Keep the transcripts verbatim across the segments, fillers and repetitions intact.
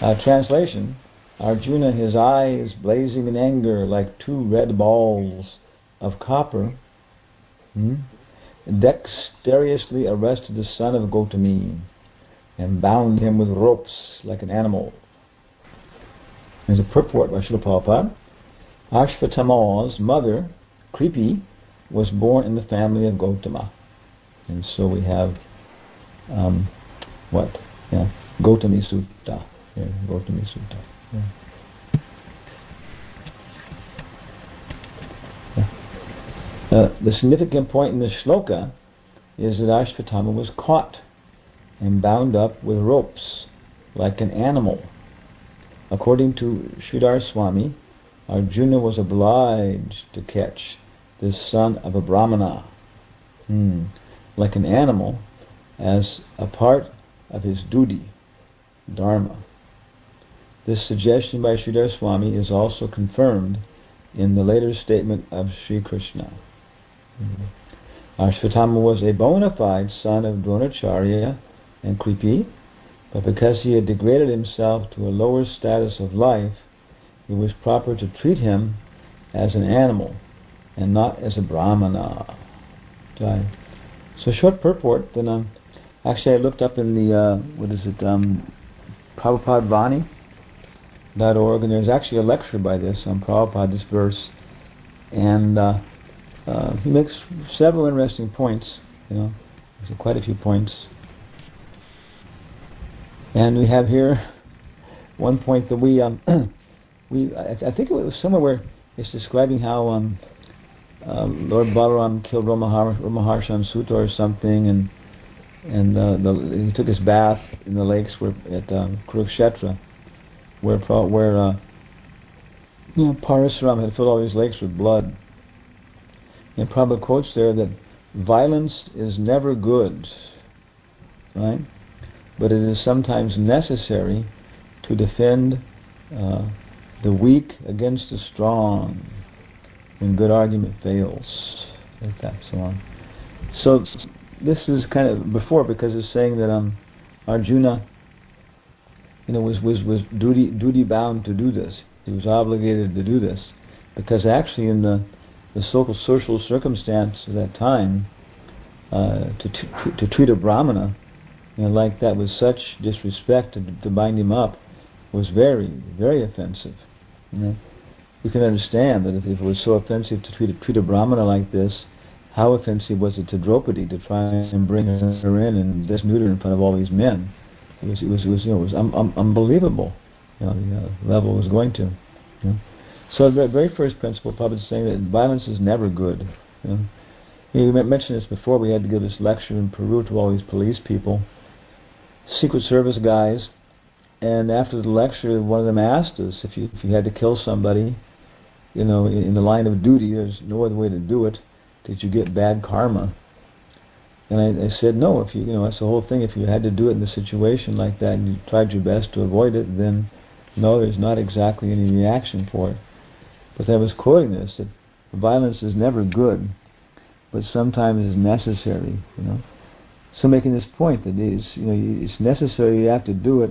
Uh, translation: Arjuna, his eyes blazing in anger like two red balls of copper, hmm, dexterously arrested the son of Gautami and bound him with ropes like an animal. There's a purport by Srila Prabhupada. Ashvatthama's mother, Kripi, was born in the family of Gautama. And so we have, um, what? Yeah, Gautami Sutta. Yeah, Gautami Sutta. Yeah. Yeah. Uh, the significant point in the shloka is that Ashvatthama was caught and bound up with ropes like an animal. According to Sridhar Swami, Arjuna was obliged to catch this son of a Brahmana, hmm, like an animal, as a part of his duty, dharma. This suggestion by Sridhar Swami is also confirmed in the later statement of Sri Krishna. Hmm. Ashvatthama was a bona fide son of Dronacharya and Kripi, but because he had degraded himself to a lower status of life, it was proper to treat him as an animal and not as a Brahmana. Okay. So short purport, then um, actually I looked up in the, uh, what is it, um, Prabhupada Vani dot org, and there's actually a lecture by this on Prabhupada, this verse, and uh, uh, he makes several interesting points, you know, there's quite a few points. And we have here one point that we, um, we I, I think it was somewhere where it's describing how um, uh, Lord Balaram killed Ramaharsha on Sutta or something, and and uh, the, he took his bath in the lakes where at um, Kurukshetra, where where uh, you know, Parasuram had filled all these lakes with blood. And Prabhupada quotes there that violence is never good, right? But it is sometimes necessary to defend uh, the weak against the strong when good argument fails, like that, so on. So this is kind of before, because it's saying that um, Arjuna, you know, was was was duty duty bound to do this. He was obligated to do this because actually in the the social social circumstance of that time, uh, to, to to treat a Brahmana, you know, like that with such disrespect, to, to bind him up was very, very offensive. You know, you can understand that if, if it was so offensive to treat a, treat a Brahmana like this, how offensive was it to Draupadi to try and bring her in and disnude her in front of all these men? It was, it was, it was, you know, it was un, un, unbelievable. You know, the uh, level it was going to. You know? So the very first principle, Prabhupada is saying that violence is never good. You know? We mentioned this before. We had to give this lecture in Peru to all these police people, Secret Service guys, and after the lecture, one of them asked us if you if you had to kill somebody, you know, in, in the line of duty, there's no other way to do it. Did you get bad karma? And I, I said no. If you you know that's the whole thing. If you had to do it in a situation like that and you tried your best to avoid it, then no, there's not exactly any reaction for it. But I was quoting this, that violence is never good, but sometimes is necessary. You know. So making this point that it's, you know, it's necessary, you have to do it,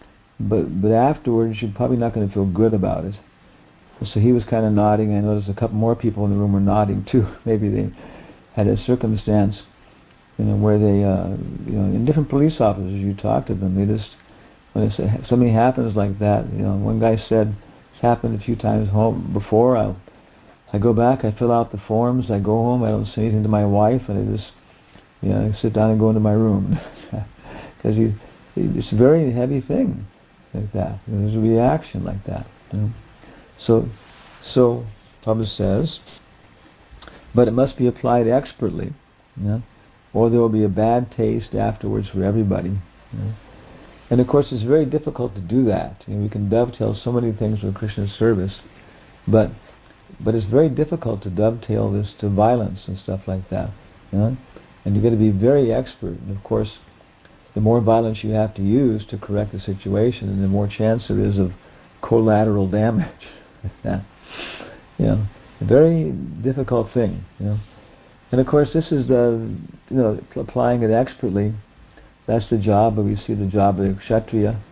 but but afterwards you're probably not going to feel good about it. So he was kind of nodding. I noticed a couple more people in the room were nodding too. Maybe they had a circumstance, you know, where they, uh, you know, in different police officers, you talk to them, they just, when they say, something happens like that, you know, one guy said, it's happened a few times home before, I I go back, I fill out the forms, I go home, I don't say anything to my wife, and I just, you know, I sit down and go into my room. Because you, it's a very heavy thing like that. There's a reaction like that. You know? So, so Prabhupada says, but it must be applied expertly, you know, or there will be a bad taste afterwards for everybody. You know? And of course, it's very difficult to do that. You know, we can dovetail so many things with Krishna's service, but but it's very difficult to dovetail this to violence and stuff like that. You know? And you've got to be very expert. And of course, the more violence you have to use to correct the situation, and the more chance there is of collateral damage. Yeah. You know, a very difficult thing. You know, and of course, this is the, you know, applying it expertly. That's the job, but we see the job of the Kshatriya,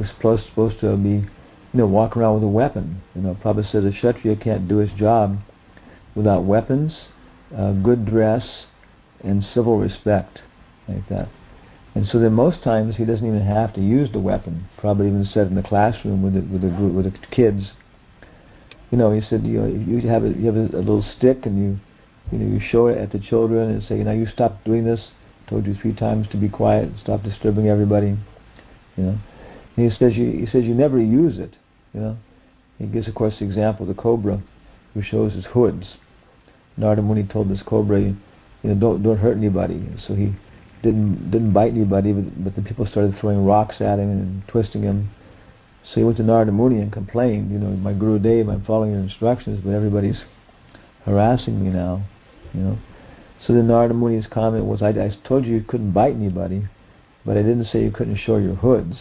we're supposed supposed to be, you know, walk around with a weapon. You know, Prabhupada says a Kshatriya can't do his job without weapons, uh, good dress, and civil respect, like that. And so then most times he doesn't even have to use the weapon. Prabhupada even said in the classroom with the with the group, with the kids, you know, he said, you know, you have a, you have a, a little stick and you you know you show it at the children and say, you know, you stop doing this. Told you three times to be quiet, stop disturbing everybody. You know, and he says you he says you never use it. You know, he gives of course the example of the cobra, who shows his hoods. Narada Muni told this cobra, you know, don't don't hurt anybody. So he didn't didn't bite anybody, but, but the people started throwing rocks at him and twisting him. So he went to Narada Muni and complained, you know, my Guru Dev, I'm following your instructions, but everybody's harassing me now. You know. So then Narada Muni's comment was, I, I told you you couldn't bite anybody, but I didn't say you couldn't show your hoods.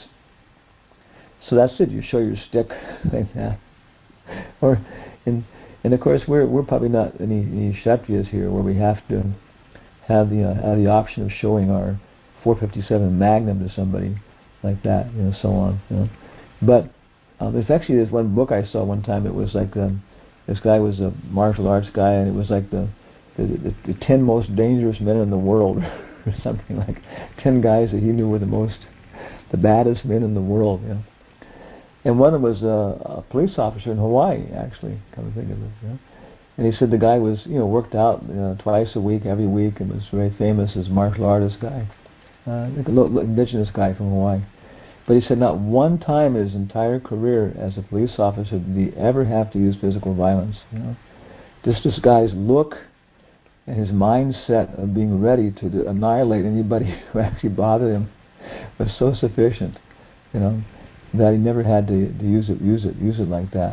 So that's it, you show your stick like that. Or, and, and of course we're we're probably not any, any Kshatriyas here where we have to have the uh, have the option of showing our four fifty-seven Magnum to somebody like that, you know, so on. You know. But um, there's actually this one book I saw one time. It was like um, this guy was a martial arts guy, and it was like the The, the, the ten most dangerous men in the world, or something like ten guys that he knew were the most, the baddest men in the world. You know, and one of them was a, a police officer in Hawaii, actually. Come to think of it, you know? And he said the guy was, you know, worked out you know, twice a week, every week, and was very famous as a martial artist guy, uh, like a little indigenous guy from Hawaii. But he said not one time in his entire career as a police officer did he ever have to use physical violence. You know, just this guy's look and his mindset of being ready to do, annihilate anybody who actually bothered him was so sufficient, you know, that he never had to, to use it, use it, use it like that.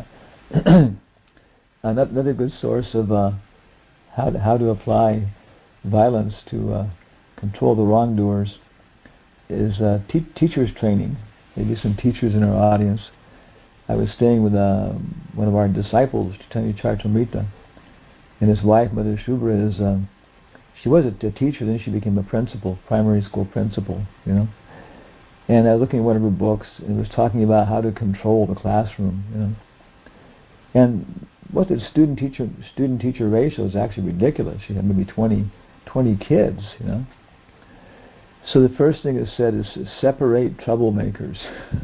Another good source of uh, how to, how to apply violence to uh, control the wrongdoers is uh, te- teachers training. Maybe some teachers in our audience. I was staying with uh, one of our disciples, Chaitanya Charitamrita, and his wife, Mother Shubhra, is um, she was a, a teacher, then she became a principal, primary school principal, you know. And I was looking at one of her books, and it was talking about how to control the classroom, you know. And what the student teacher student teacher ratio is actually ridiculous. She had maybe twenty, twenty kids, you know. So the first thing it said is separate troublemakers.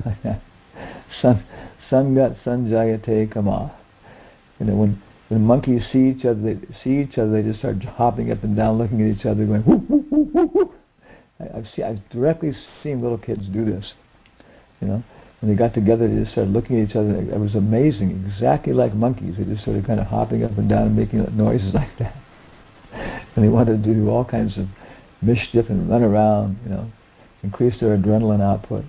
San Sangat Sanjayate Kama. You know, when when monkeys see each other, they see each other, they just start hopping up and down, looking at each other, going whoop whoop whoop whoop whoop. I, I've seen, I've directly seen little kids do this. You know, when they got together, they just started looking at each other. It was amazing, exactly like monkeys. They just started kind of hopping up and down and making noises like that. And they wanted to do all kinds of mischief and run around, you know, increase their adrenaline output.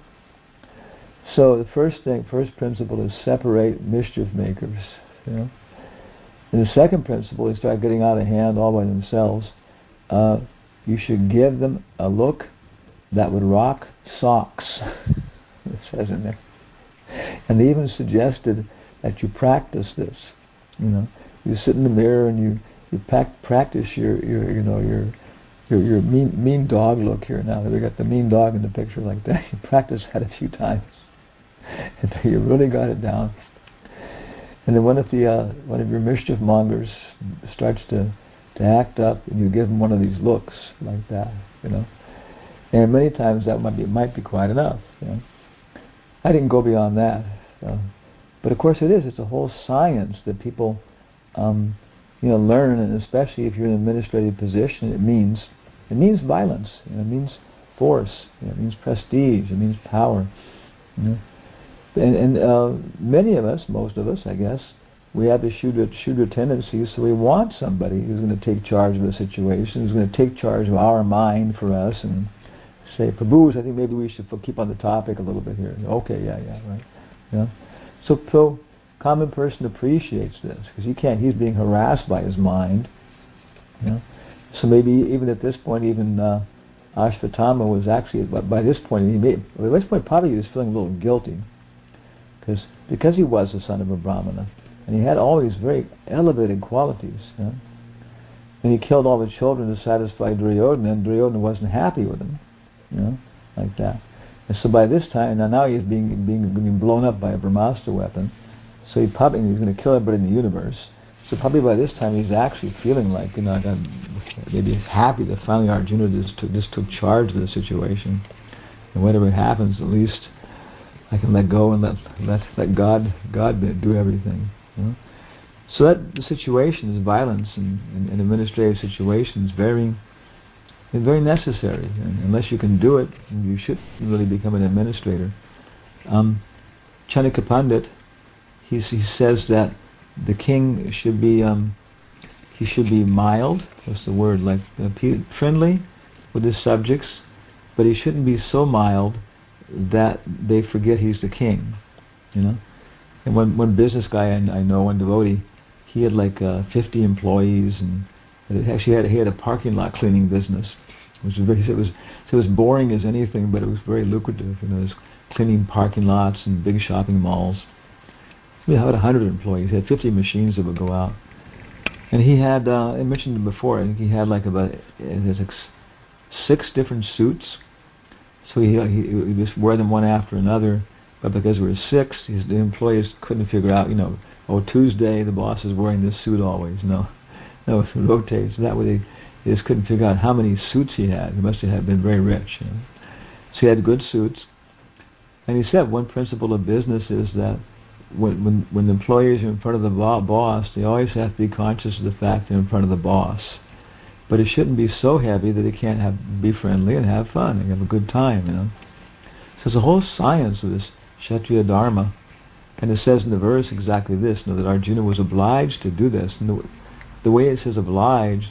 So the first thing, first principle is separate mischief makers, you know. And the second principle is start getting out of hand all by themselves. Uh, you should give them a look that would rock socks. It says in there. And they even suggested that you practice this. You know, you sit in the mirror and you you pack, practice your your you know your your your mean mean dog look here. Now they got the mean dog in the picture like that. You practice that a few times until you really got it down. And then one of the uh, one of your mischief mongers starts to, to act up, and you give him one of these looks like that, you know. And many times that might be might be quite enough. You know. I didn't go beyond that, uh, but of course it is. It's a whole science that people, um, you know, learn, and especially if you're in an administrative position, it means it means violence. You know, it means force. You know, it means prestige. It means power. You know. And, and uh, many of us, most of us, I guess, we have the shooter, shooter tendencies, so we want somebody who's going to take charge of the situation, who's going to take charge of our mind for us and say, Prabhu, I think maybe we should keep on the topic a little bit here. Okay, yeah, yeah, right. Yeah. So, so common person appreciates this because he can't. He's being harassed by his mind. You know? So maybe even at this point, even uh, Ashvatthama was actually, but by this point, he made, by this point probably he was feeling a little guilty. Because because he was the son of a Brahmana, and he had all these very elevated qualities, you know? And he killed all the children to satisfy Duryodhana, and Duryodhana wasn't happy with him, you know, like that. And so by this time, now, now he's being, being being blown up by a Brahmastra weapon. So he probably he's going to kill everybody in the universe. So probably by this time he's actually feeling like, you know, like maybe he's happy that finally Arjuna just took, just took charge of the situation. And whatever happens, at least I can let go and let let let God God do everything. You know? So that the situation is violence and, and, and administrative situations very is very necessary. And unless you can do it, you should really become an administrator. Um, Chanaka Pandit, he he says that the king should be um, he should be mild. What's the word? Like uh, friendly with his subjects, but he shouldn't be so mild that they forget he's the king. You know. And one one business guy I, I know, one devotee, he had like uh, fifty employees, and it actually had he had a parking lot cleaning business, which was very it was it was boring as anything, but it was very lucrative. You know, it was cleaning parking lots and big shopping malls. We had a hundred employees. He had fifty machines that would go out, and he had uh, I mentioned it before. I think he had like about there's like six different suits. So he he, he just wore them one after another. But because there were six, his, the employees couldn't figure out. You know, oh, Tuesday the boss is wearing this suit always. No, no, it rotates. That way they, they just couldn't figure out how many suits he had. He must have been very rich. You know? So he had good suits. And he said one principle of business is that when when when the employees are in front of the bo- boss, they always have to be conscious of the fact they're in front of the boss. But it shouldn't be so heavy that they can't have be friendly and have fun and have a good time. You know. So there's a whole science of this Kshatriya Dharma, and it says in the verse exactly this: you know, that Arjuna was obliged to do this. And the, the way it says obliged,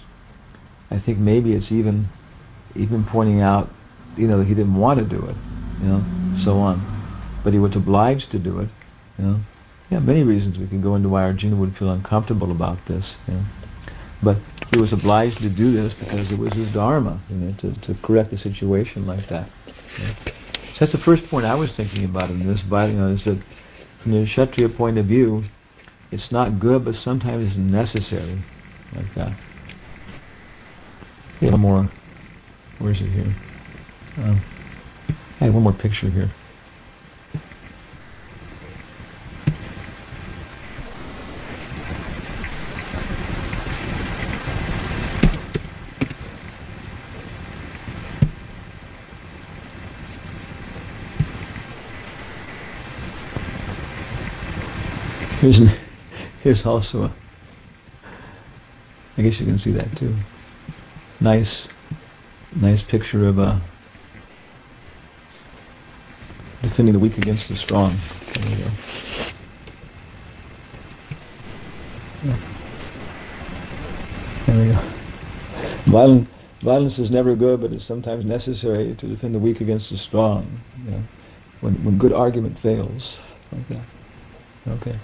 I think maybe it's even even pointing out, you know, that he didn't want to do it, you know, so on. But he was obliged to do it, you know. Yeah, many reasons we can go into why Arjuna would feel uncomfortable about this, you know. But he was obliged to do this because it was his dharma, you know, to, to correct a situation like that. You know? So that's the first point I was thinking about in this, but, you know, is that from the Kshatriya point of view, it's not good, but sometimes it's necessary, like that. Yeah, one more. Where is it here? Um, I have one more picture here. Here's, here's also a, I guess you can see that too. Nice, nice picture of a defending the weak against the strong. There we go. There we go. Violent, violence is never good, but it's sometimes necessary to defend the weak against the strong. You know, when when good argument fails, like that. Okay.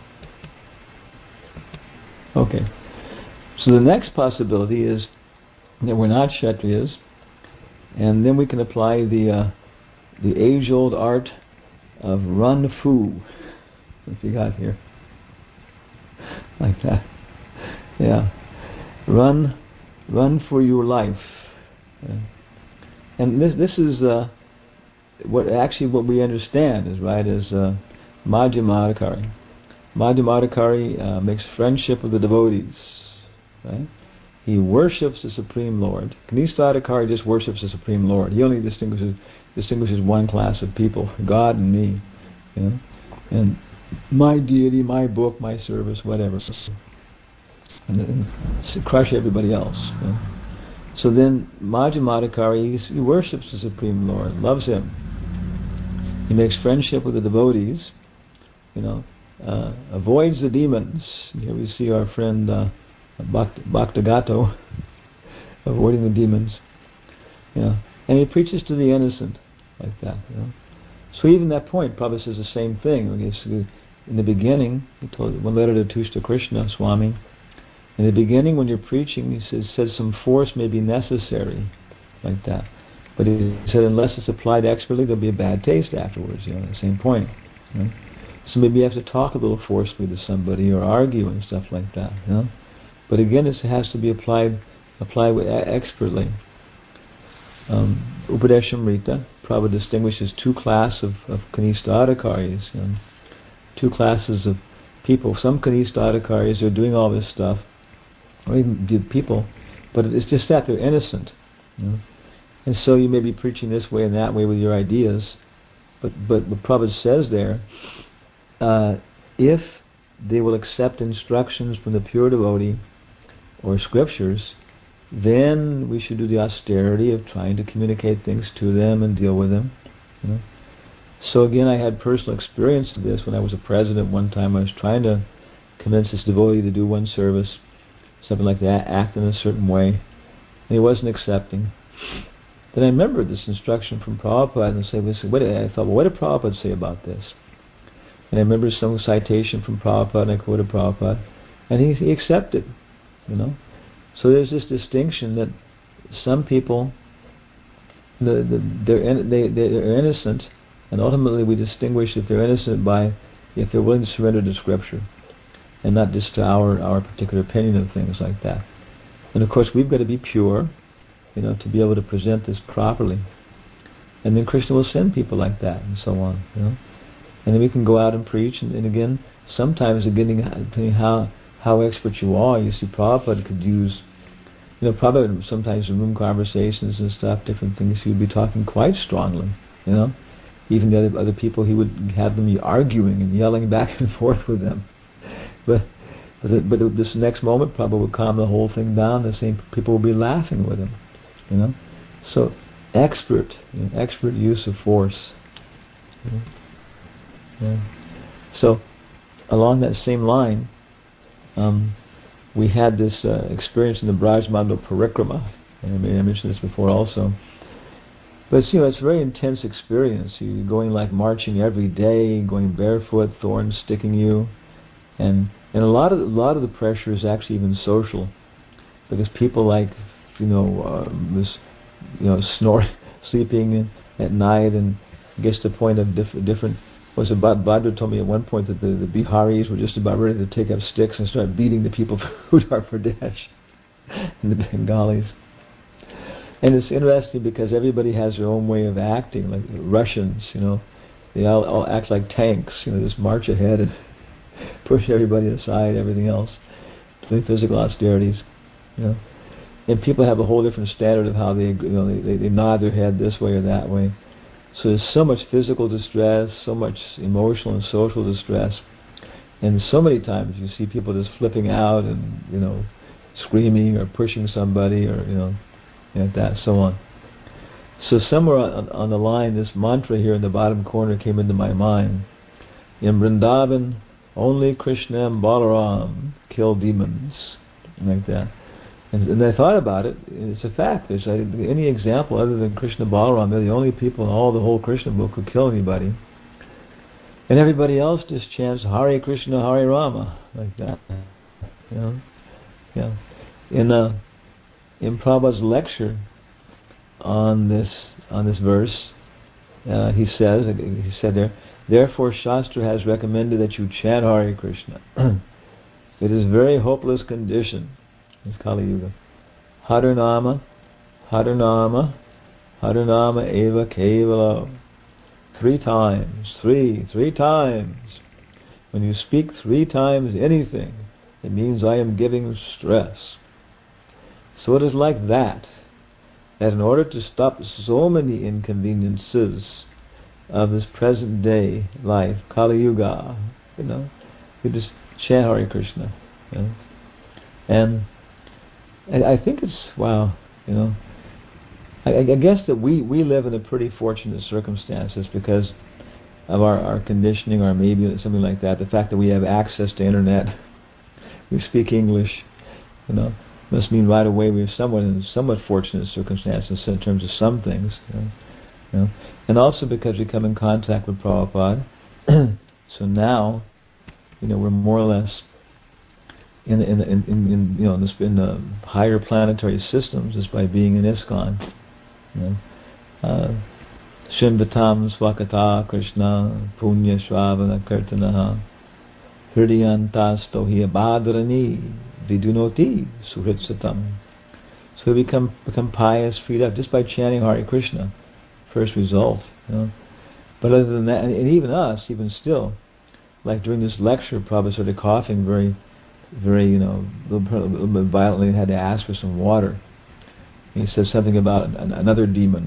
Okay. So the next possibility is that we're not Kshatriyas, and then we can apply the uh, the age-old art of run fu. What you got here? Like that. Yeah. Run, run for your life. Yeah. And this this is uh, what actually what we understand is right is uh, Madhyamadhikari. Madhyamadhikari uh, makes friendship with the devotees. Right? He worships the Supreme Lord. Kanistha just worships the Supreme Lord. He only distinguishes distinguishes one class of people, God and me. You know? And my deity, my book, my service, whatever. And then crush everybody else. You know? So then Madhyamadhikari, he worships the Supreme Lord, loves Him. He makes friendship with the devotees, you know, uh, avoids the demons. Here we see our friend uh, Bhakt- Bhaktagato avoiding the demons. You know, and he preaches to the innocent, like that. You know. So even that point, Prabhupada says the same thing. In the beginning, he told one letter to Tushta Krishna Swami. In the beginning, when you're preaching, he says, says some force may be necessary, like that. But he said, unless it's applied expertly, there'll be a bad taste afterwards. You know, the same point. You know? So maybe you have to talk a little forcefully to somebody or argue and stuff like that. You know? But again, it has to be applied applied with expertly. Um, Upadeshamrita, Prabhupada distinguishes two classes of, of Kanistha-adhikaris, you know, two classes of people. Some Kanistha-adhikaris are doing all this stuff, or even good people, but it's just that they're innocent. You know? And so you may be preaching this way and that way with your ideas, but but what Prabhupada says there, uh, if they will accept instructions from the pure devotee or scriptures, then we should do the austerity of trying to communicate things to them and deal with them. You know? So again, I had personal experience of this when I was a president. One time I was trying to convince this devotee to do one service, something like that, act in a certain way, and he wasn't accepting. Then I remembered this instruction from Prabhupada, and I said, listen, what, I thought, well, what did Prabhupada say about this? And I remember some citation from Prabhupada, and I quoted Prabhupada, and he, he accepted, you know. So there's this distinction that some people, the, the, they're, in, they, they're innocent, and ultimately we distinguish if they're innocent by if they're willing to surrender to Scripture, and not just to our, our particular opinion of things like that. And of course we've got to be pure, you know, to be able to present this properly. And then Krishna will send people like that, and so on, you know. And then we can go out and preach, and, and again, sometimes depending how how expert you are, you see Prabhupada could use, you know, Prabhupada sometimes in room conversations and stuff, different things, he would be talking quite strongly, you know. Even the other, other people, he would have them arguing and yelling back and forth with them. But but, but this next moment, Prabhupada would calm the whole thing down, the same people would be laughing with him, you know. So, expert, you know, expert use of force. You know? Yeah. So, along that same line, um, we had this uh, experience in the Brajmandal Parikrama. I mean, I mentioned this before also. But you know, it's a very intense experience. You're going like marching every day, going barefoot, thorns sticking you, and and a lot of a lot of the pressure is actually even social, because people like you know uh, this you know snore, sleeping at night, and it gets to the point of diff- different. Was about Bhadra told me at one point that the, the Biharis were just about ready to take up sticks and start beating the people from Uttar Pradesh and the Bengalis. And it's interesting because everybody has their own way of acting. Like Russians, you know, they all, all act like tanks. You know, just march ahead and push everybody aside, everything else, doing physical austerities. You know, and people have a whole different standard of how they, you know, they, they, they nod their head this way or that way. So there's so much physical distress, so much emotional and social distress, and so many times you see people just flipping out and you know, screaming or pushing somebody or you know, like that, so on. So somewhere on, on the line, this mantra here in the bottom corner came into my mind. In Vrindavan, only Krishna and Balaram kill demons, like that. And, and I thought about it. It's a fact. There's uh, any example other than Krishna Balaram. They're the only people in all the whole Krishna book who kill anybody. And everybody else just chants Hare Krishna, Hare Rama, like that. You know, yeah. In uh, in Prabhupada's lecture on this on this verse, uh, he says he said there. Therefore, Shastra has recommended that you chant Hare Krishna. It is a very hopeless condition. It's Kali Yuga. Harinama, Harinama, Harinama eva kevala. Three times, three, three times. When you speak three times anything, it means I am giving stress. So it is like that, that in order to stop so many inconveniences of this present day life, Kali Yuga, you know, you just chant Hare Krishna. You know? And I think it's, wow, you know, I, I guess that we, we live in a pretty fortunate circumstances because of our, our conditioning, or maybe something like that, the fact that we have access to internet, we speak English, you know, must mean right away we are somewhat in somewhat fortunate circumstances in terms of some things, you know, you know. And also because we come in contact with Prabhupada, so now, you know, we're more or less In, in, in, in you know in, this, in the higher planetary systems just by being in ISKCON. You know, Shrimvatam Swakata Krishna Punya Shravana Kirtanaha Hridayantasto hi abhadrani vidunoti suhritsatam. So we become become pious, freed up just by chanting Hare Krishna. first result. You know? But other than that, and, and even us, even still, like during this lecture, Prabhupada started coughing very, very, you know, a little, a little bit violently, and had to ask for some water. And he said something about an, another demon.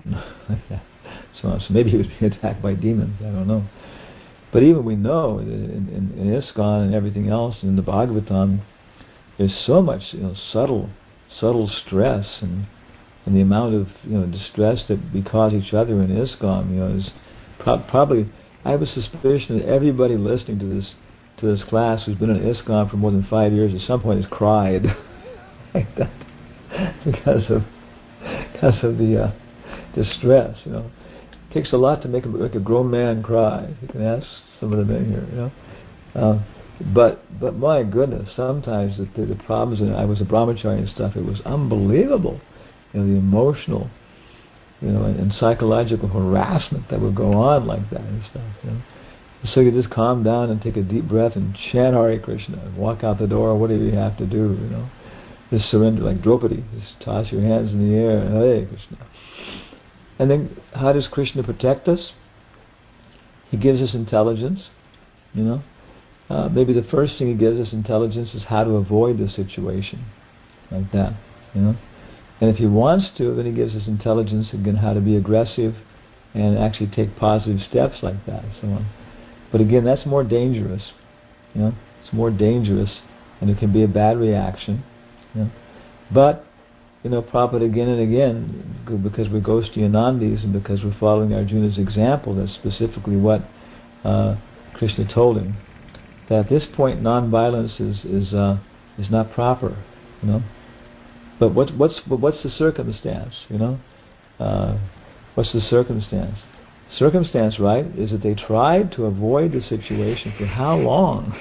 so, so maybe he was being attacked by demons. I don't know. But even we know in, in, in ISKCON and everything else, in the Bhagavatam, there's so much, you know, subtle, subtle stress, and and the amount of, you know, distress that we cause each other in ISKCON, you know, is pro- probably. I have a suspicion that everybody listening to this to this class who's been in ISKCON for more than five years at some point has cried like that because of because of the uh, distress. You know, it takes a lot to make a, make a grown man cry. You can ask some of the men here. You know, uh, but but my goodness, sometimes the, the, the problems. And I was a brahmachari and stuff. It was unbelievable. You know, the emotional, you know, and, and psychological harassment that would go on like that and stuff. You know, so you just calm down and take a deep breath and chant Hare Krishna and walk out the door, or whatever you have to do. You know, just surrender like Draupadi. Just toss your hands in the air and Hare Krishna. And then, how does Krishna protect us? He gives us intelligence. You know, uh, maybe the first thing he gives us intelligence is how to avoid the situation, like that. You know. And if he wants to, then he gives us intelligence again how to be aggressive and actually take positive steps like that and so on. But again, that's more dangerous. You know, it's more dangerous, and it can be a bad reaction. You know. But, you know, Prabhupada again and again, because we're Goshti Anandis and because we're following Arjuna's example, that's specifically what uh, Krishna told him. That at this point, non-violence is is uh, is not proper. You know. But what's what's what's the circumstance? You know, uh, what's the circumstance? Circumstance, right, is that they tried to avoid the situation for how long?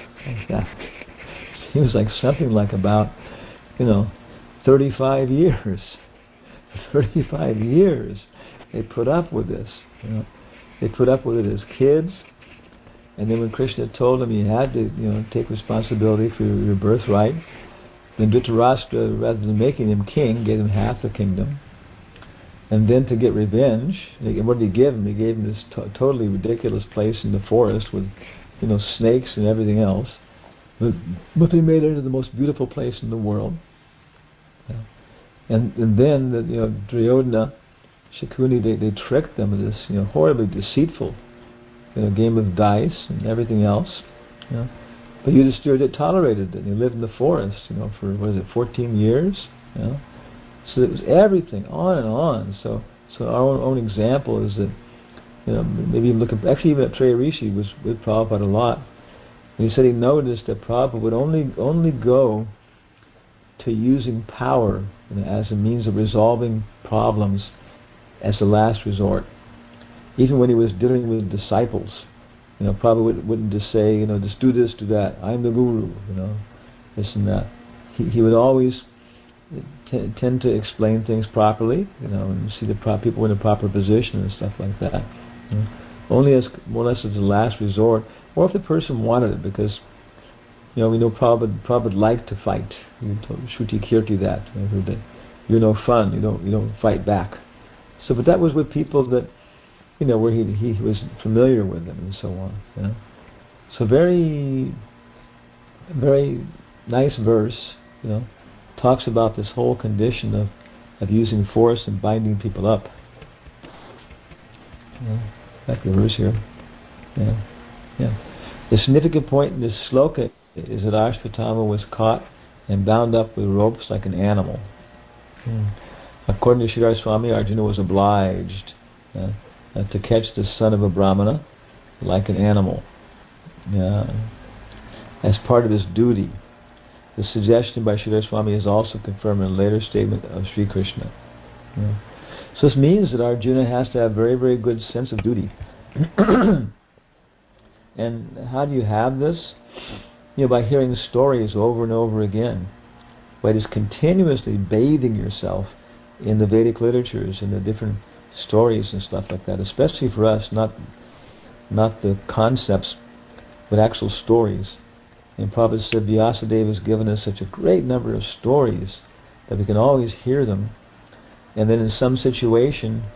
It was like something like about, you know, thirty-five years. thirty-five years they put up with this. You know, they put up with it as kids, and then when Krishna told them he had to, you know, take responsibility for your, your birthright. Then Dhritarashtra, rather than making him king, gave him half the kingdom. And then to get revenge, what did he give him? He gave him this to- totally ridiculous place in the forest with, you know, snakes and everything else. But, but they made it into the most beautiful place in the world. Yeah. And, and then, the, you know, Duryodhana, Shakuni, they, they tricked them with this, you know, horribly deceitful, you know, game of dice and everything else. You know. But Yudhishthira tolerated it. He lived in the forest, you know, for, what is it, fourteen years? You know? So it was everything, on and on. So so our own, own example is that, you know, maybe even look at, actually even at Treya Rishi was with Prabhupada a lot. And he said he noticed that Prabhupada would only only go to using power, you know, as a means of resolving problems as a last resort. Even when he was dealing with disciples. You know, probably wouldn't just say, you know, just do this, do that. I'm the guru, you know, this and that. He he would always t- tend to explain things properly, you know, and see the pro- people in a proper position and stuff like that. You know. Only as more or less as a last resort, or if the person wanted it, because, you know, we know Prabhupada, Prabhupada liked to fight. He told Shruti Kirti that, you know, that you're no fun, you don't you don't fight back. So, but that was with people that, you know, where he he was familiar with them and so on. You know? So very, very nice verse. You know, talks about this whole condition of of using force and binding people up. Yeah. Back to the verse here. Yeah, yeah. The significant point in this sloka is that Ashwatthama was caught and bound up with ropes like an animal. Hmm. According to Sridhar Swami, Arjuna was obliged Uh, Uh, to catch the son of a Brahmana like an animal, uh, as part of his duty. The suggestion by Sridhar Swami is also confirmed in a later statement of Sri Krishna. Uh, so this means that Arjuna has to have very, very good sense of duty. And how do you have this? You know, by hearing stories over and over again, by just continuously bathing yourself in the Vedic literatures and the different stories and stuff like that, especially for us, not not the concepts, but actual stories. And Prabhupada said Vyasadeva has given us such a great number of stories that we can always hear them, and then in some situation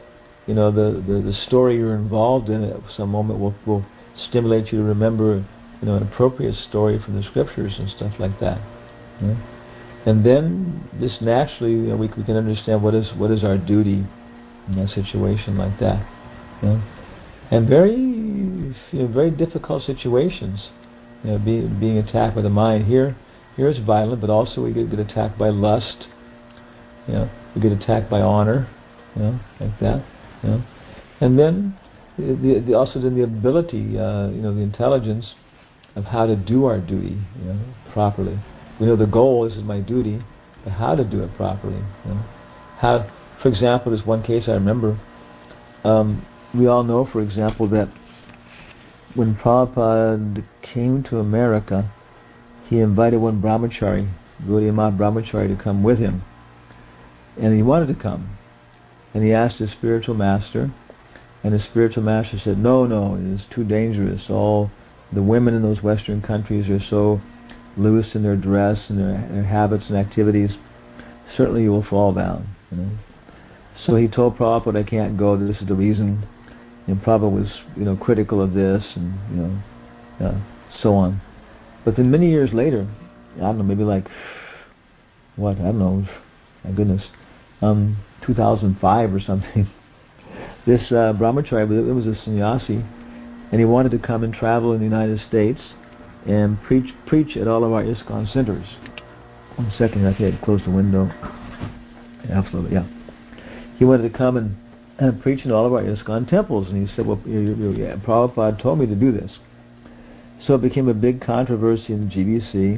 you know, the, the, the story you're involved in at some moment will, will stimulate you to remember, you know, an appropriate story from the scriptures and stuff like that. You know? And then, just naturally, you know, we, we can understand what is what is our duty in a situation like that. You know? And very, you know, very difficult situations. You know, be, being attacked by the mind. Here, here it's violent, but also we get, get attacked by lust. You know, we get attacked by honor. You know, like that. You know, and then the, the, also then the ability, uh, you know, the intelligence of how to do our duty, you know, properly. We know the goal, this is my duty, but how to do it properly. You know? How, for example, there's one case I remember. Um, we all know, for example, that when Prabhupada came to America, he invited one brahmachari, Gaudiya Math brahmachari, to come with him. And he wanted to come. And he asked his spiritual master, and his spiritual master said, no, no, it is too dangerous. All the women in those Western countries are so loose in their dress and their, their habits and activities. Certainly you will fall down. You know? So he told Prabhupada, I can't go. This is the reason. And Prabhupada was, you know, critical of this, and you know, uh, so on. But then many years later, I don't know, maybe like what I don't know, my goodness, um, two thousand five or something. This uh, brahmachari, it was a sannyasi, and he wanted to come and travel in the United States and preach preach at all of our ISKCON centers. One second, I think I had to close the window. Absolutely, yeah. He wanted to come and, and preach in all of our ISKCON temples, and he said, well, you, you, yeah, Prabhupada told me to do this. So it became a big controversy in the G B C.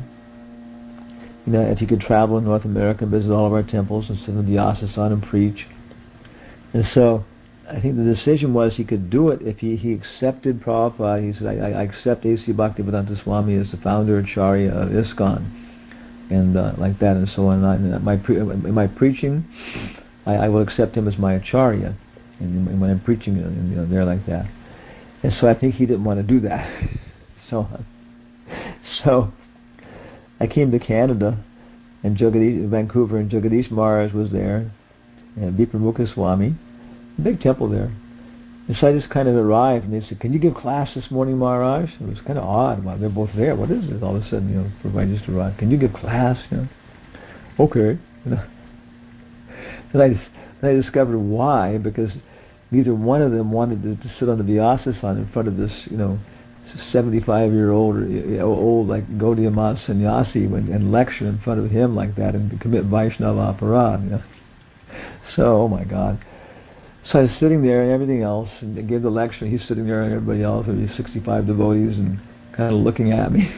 You know, if he could travel in North America and visit all of our temples and sit in the Vyasasan and preach. And so I think the decision was he could do it if he, he accepted Prabhupada. He said, I, I accept A C Bhaktivedanta Swami as the founder Acharya of ISKCON, and uh, like that and so on. And my pre- in my preaching, I, I will accept him as my Acharya, and, and when I'm preaching, you know, there like that. And so I think he didn't want to do that. so, so I came to Canada, and Jagadish, Vancouver, and Jagadish Maharaj was there, and Vipramukha Swami. Big temple there. And so I just kind of arrived, and they said, can you give class this morning, Maharaj? It was kind of odd. Wow, they're both there. What is this? All of a sudden, you know, for I just arrived. Can you give class? You know? Okay. You know. Then I, then I discovered why, because neither one of them wanted to, to sit on the Vyasasan in front of this, you know, seventy-five-year-old, or, old, like, Gaudiya Math sannyasi and, and lecture in front of him like that and to commit Vaishnava aparad, you know. So, oh my God. So I was sitting there and everything else, and I gave the lecture, and he's sitting there and everybody else, there were sixty-five devotees, and kind of looking at me.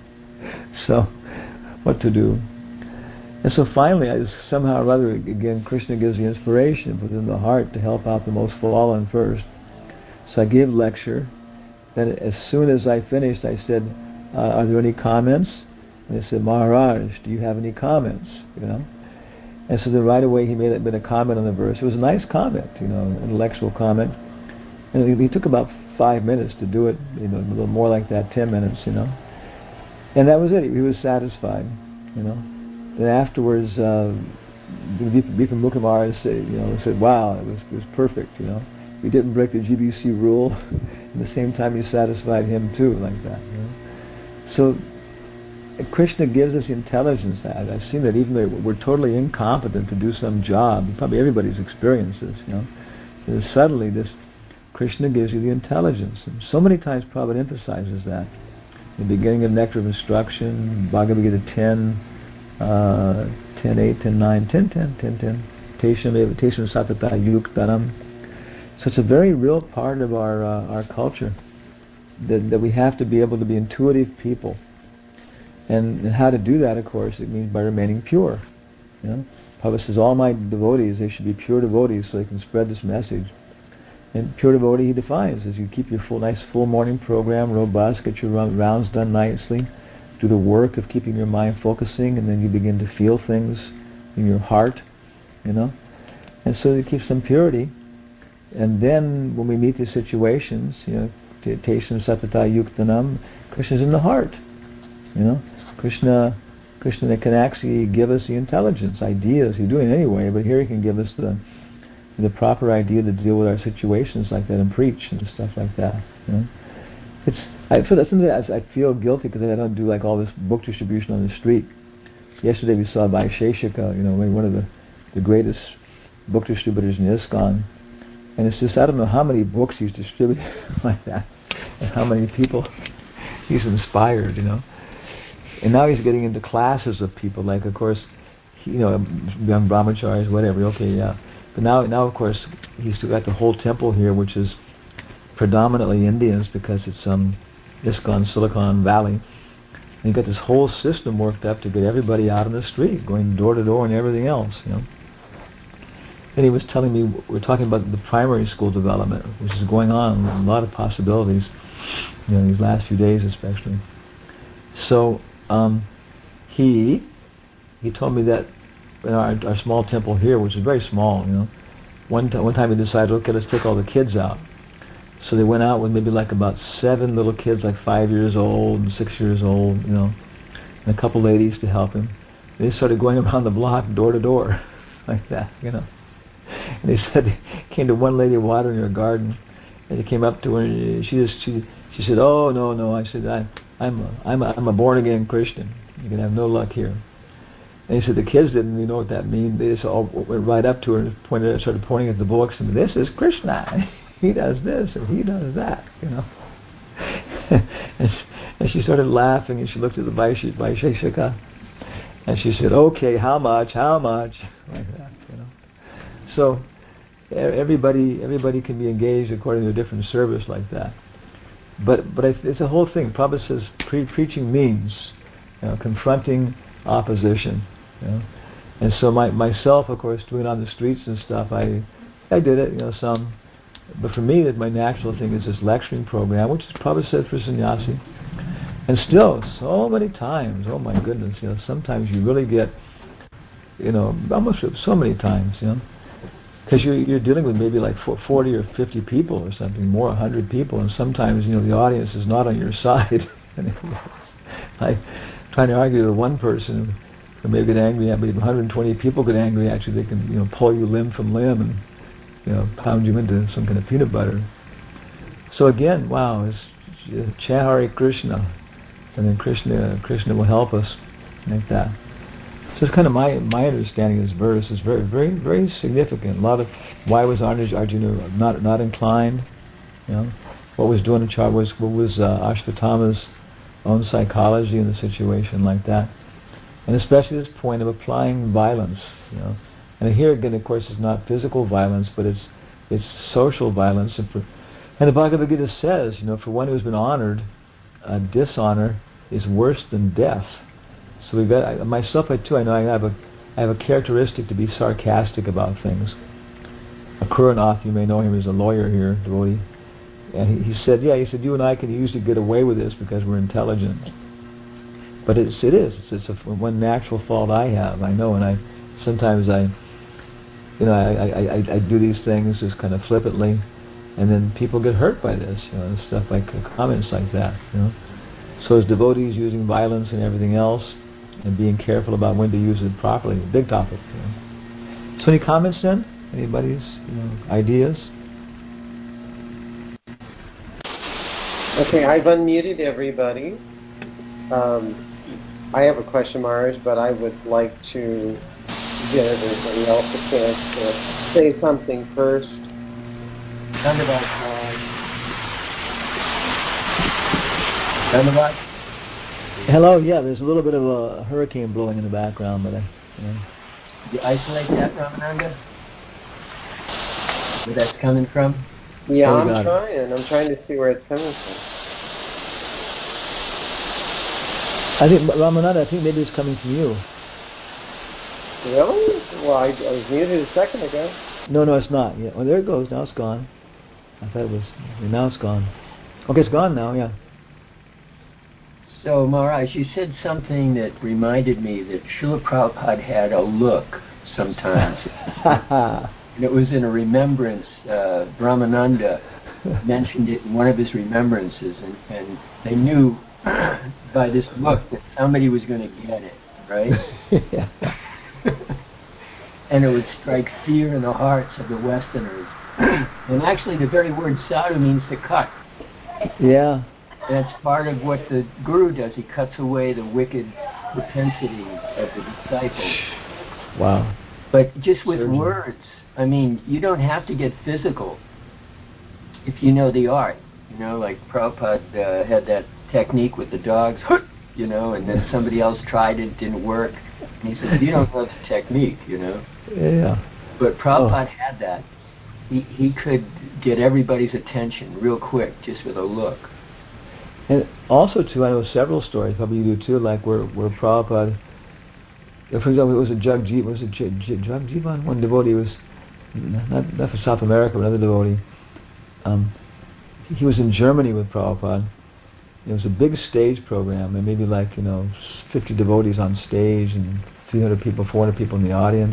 So, what to do? And so finally, I just, somehow or other, again, Krishna gives the inspiration within the heart to help out the most fallen first. So I gave a lecture. Then as soon as I finished, I said, uh, are there any comments? And they said, Maharaj, do you have any comments? You know? And so then right away he made a, made a comment on the verse. It was a nice comment, you know, an intellectual comment. And he, he took about five minutes to do it, you know, a little more like that, ten minutes, you know. And that was it. He was satisfied, you know. Then afterwards, uh, Vipramukha Maharaj said, you know, said, wow, it was it was perfect, you know. We didn't break the G B C rule. At the same time, he satisfied him too, like that. You know? So Krishna gives us intelligence. I've seen that even though we're totally incompetent to do some job, probably everybody's experienced this, you know. And suddenly, this Krishna gives you the intelligence, and so many times Prabhupada emphasizes that. In the beginning of Nectar of Instruction, Bhagavad Gita ten, uh, ten eight, ten nine, ten ten, ten ten. Tesham eva tesham satata yuktanam. So it's a very real part of our uh, our culture that that we have to be able to be intuitive people. And, and how to do that, of course, it means by remaining pure. You know, Prabhupada says all my devotees, they should be pure devotees so they can spread this message. And pure devotee, he defines as you keep your full, nice full morning program robust, get your rounds done nicely, do the work of keeping your mind focusing, and then you begin to feel things in your heart, you know. And so it keeps some purity. And then when we meet these situations, you know, Tesham Satata Yuktanam, Krishna's in the heart, you know. Krishna, Krishna can actually give us the intelligence, ideas. He's doing it anyway, but here he can give us the the proper idea to deal with our situations like that and preach and stuff like that. You know, it's I feel that's something that I, I feel guilty because I don't do like all this book distribution on the street. Yesterday we saw Vaisheshika, you know, one of the the greatest book distributors in ISKCON, and it's just I don't know how many books he's distributed like that, and how many people he's inspired, you know. And now he's getting into classes of people, like of course, he, you know, young brahmacharis, whatever. Okay, yeah. But now, now of course, he's got the whole temple here, which is predominantly Indians because it's um, ISKCON, Silicon Valley. And you got this whole system worked up to get everybody out on the street, going door to door and everything else, you know. And he was telling me, we're talking about the primary school development, which is going on, a lot of possibilities, you know, these last few days especially. So um, he he told me that in our, our small temple here, which is very small, you know, one, t- one time he decided, okay, let's take all the kids out. So they went out with maybe like about seven little kids, like five years old and six years old, you know, and a couple ladies to help him. They started going around the block, door to door, like that, you know. And they said they came to one lady watering her garden, and they came up to her, and she just she she said, "Oh no no," I said, I, "I'm a I'm a I'm a born again Christian. You can have no luck here." And he said the kids didn't even know what that means. They just all went right up to her and pointed, started pointing at the books, and this is Krishna. He does this and he does that, you know. and, and she started laughing, and she looked at the Vaisheshika, and she said, "Okay, how much? How much?" Like that, you know. So everybody everybody can be engaged according to a different service like that. But but it's a whole thing. Prabhupada says pre- preaching means, you know, confronting opposition. You know. And so my myself, of course, doing it on the streets and stuff, I I did it, you know, some. But for me, that my natural thing is this lecturing program, which is Prabhupada said for sannyasi. And still, so many times, oh my goodness, you know, sometimes you really get, you know, almost so many times, you know, because you're, you're dealing with maybe like forty or fifty people or something, more one hundred people, and sometimes, you know, the audience is not on your side. Like trying to argue with one person who may get angry at, but if one hundred twenty people get angry, actually they can, you know, pull you limb from limb and, you know, pound you into some kind of peanut butter. So again, wow, it's chant Hare Krishna, and then Krishna Krishna will help us like that. So it's kind of my my understanding of this verse is very very very significant. A lot of why was Arjuna not not inclined? You know, what was doing in charge was what was uh, Ashwatthama's own psychology in the situation like that, and especially this point of applying violence. You know, and here again, of course, it's not physical violence, but it's it's social violence. And, for, and the Bhagavad Gita says, you know, for one who's been honored, uh, dishonor is worse than death. So we've got I, myself. I too. I know I have a I have a characteristic to be sarcastic about things. Akuranath, you may know him as a lawyer here, devotee. And he, he said, yeah, he said, you and I can usually get away with this because we're intelligent. But it's, it is. It's, it's a, one natural fault I have, I know, and I sometimes I, you know, I, I, I, I do these things just kind of flippantly, and then people get hurt by this, you know, and stuff like comments like that, you know. So as devotees using violence and everything else, and being careful about when to use it properly, big topic. You know. So any comments then? Anybody's, you know, ideas? Okay, I've unmuted everybody. Um, I have a question, Maharaj, but I would like to give everybody else a chance to say something first. Dhanyavad, Maharaj. Dhanyavad. Hello, yeah, there's a little bit of a hurricane blowing in the background, but I, you know. Did you isolate that, Ramananda? Where that's coming from? Yeah, I'm trying. It. I'm trying to see where it's coming from. I think, Ramananda, I think maybe it's coming from you. Really? Well, I, I was muted a second ago. No, no, it's not. Yeah. Well, there it goes. Now it's gone. I thought it was. Now it's gone. Okay, it's gone now, yeah. So, Maharaj, you said something that reminded me that Srila Prabhupada had a look sometimes. And it was in a remembrance. Uh, Brahmananda mentioned it in one of his remembrances, and, and they knew by this look that somebody was going to get it, right? Yeah. and it would strike fear in the hearts of the Westerners. And actually, the very word sadhu means to cut. Yeah. That's part of what the guru does. He cuts away the wicked propensity of the disciples. Wow. But just with Surgeon. words, I mean, you don't have to get physical if you know the art. You know, like Prabhupada uh, had that technique with the dogs, you know, and then somebody else tried it, didn't work. And he said, you don't know the technique, you know. Yeah. But Prabhupada Oh. had that. He, he could get everybody's attention real quick just with a look. And also, too, I know several stories, probably you do too, like where, where Prabhupada, for example, it was a Jagjivan, was it J- J- Jagjivan? One devotee was, not, not from South America, but another devotee. Um, he was in Germany with Prabhupada. It was a big stage program, and maybe like, you know, fifty devotees on stage, and three hundred people, four hundred people in the audience.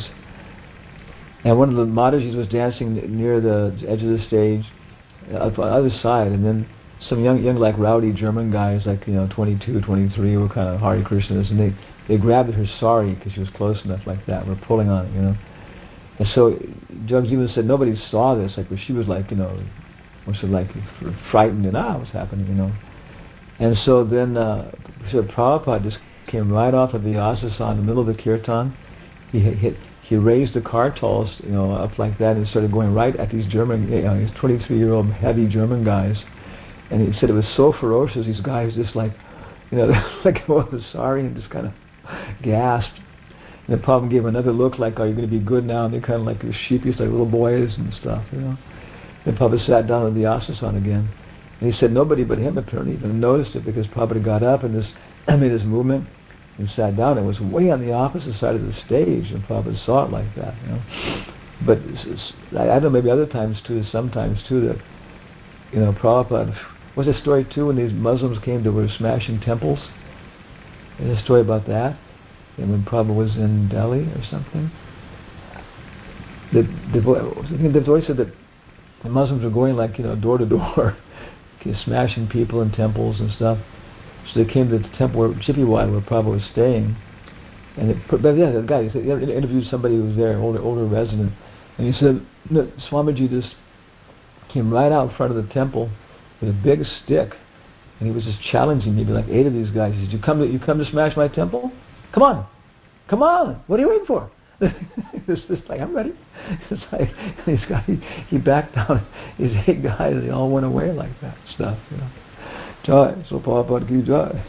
And one of the Madhajis was dancing near the edge of the stage, uh, on the other side, and then some young, young, like rowdy German guys, like, you know, twenty-two, twenty-three, were kind of Hare Krishnas, and they, they grabbed her sari because she was close enough like that, were pulling on it, you know. And so Jagjivan said nobody saw this, like, but she was like, you know, was like frightened and ah, what's happening, you know. And so then, uh, so Prabhupada just came right off of the Vyasa in the middle of the kirtan. He hit, he raised the kartals, you know, up like that, and started going right at these German, you know, these twenty-three-year-old heavy German guys. And he said it was so ferocious. These guys just like, you know, like oh, sorry, and just kind of gasped. And the Prabhupada gave another look, like, "Are you going to be good now?" And they kind of like sheepish, like little boys and stuff, you know. And Prabhupada sat down on the asana again. And he said nobody but him apparently even noticed it, because Prabhupada got up and this made his movement and sat down. It was way on the opposite side of the stage, and Prabhupada saw it like that, you know. But I don't know, maybe other times too, sometimes too, that, you know, Prabhupada, was a story too when these Muslims came to were smashing temples. There's a story about that. And when Prabhupada was in Delhi or something, the the the devotee said that the Muslims were going like, you know, door to door, smashing people in temples and stuff. So they came to the temple where Chippiwad, where Prabhupada was staying, and it, but yeah, the guy he said, he interviewed somebody who was there, older older resident, and he said, no, Swamiji just came right out in front of the temple with a big stick, and he was just challenging maybe like eight of these guys. He said, "You come to you come to smash my temple? Come on, come on! What are you waiting for?" It's just like, I'm ready. It's like these guys, he, he backed down. These eight guys, they all went away like that stuff, you know. Joy, so Prabhupada ki joy.